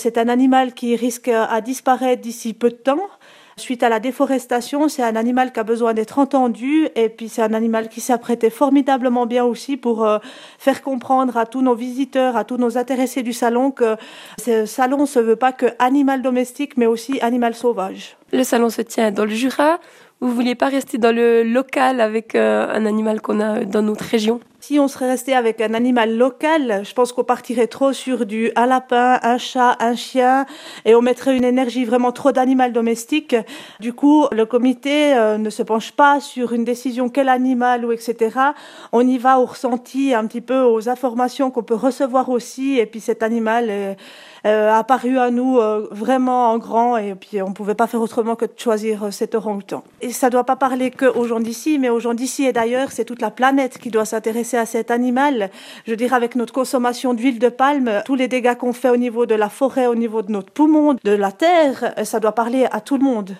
C'est un animal qui risque à disparaître d'ici peu de temps. Suite à la déforestation, c'est un animal qui a besoin d'être entendu et puis c'est un animal qui s'apprêtait formidablement bien aussi pour faire comprendre à tous nos visiteurs, à tous nos intéressés du salon que ce salon ne se veut pas que animal domestique mais aussi animal sauvage. Le salon se tient dans le Jura. Vous ne vouliez pas rester dans le local avec un animal qu'on a dans notre région ? Si on serait resté avec un animal local, je pense qu'on partirait trop sur un lapin, un chat, un chien et on mettrait une énergie vraiment trop d'animal domestique. Du coup, le comité ne se penche pas sur une décision quel animal ou etc. On y va au ressenti, un petit peu aux informations qu'on peut recevoir aussi et puis cet animal est apparu à nous vraiment en grand et puis on ne pouvait pas faire autrement que de choisir cet orang-outan. Et ça ne doit pas parler qu'aux gens d'ici, mais aux gens d'ici et d'ailleurs, c'est toute la planète qui doit s'intéresser à cet animal. Je veux dire, avec notre consommation d'huile de palme, tous les dégâts qu'on fait au niveau de la forêt, au niveau de notre poumon, de la terre, ça doit parler à tout le monde.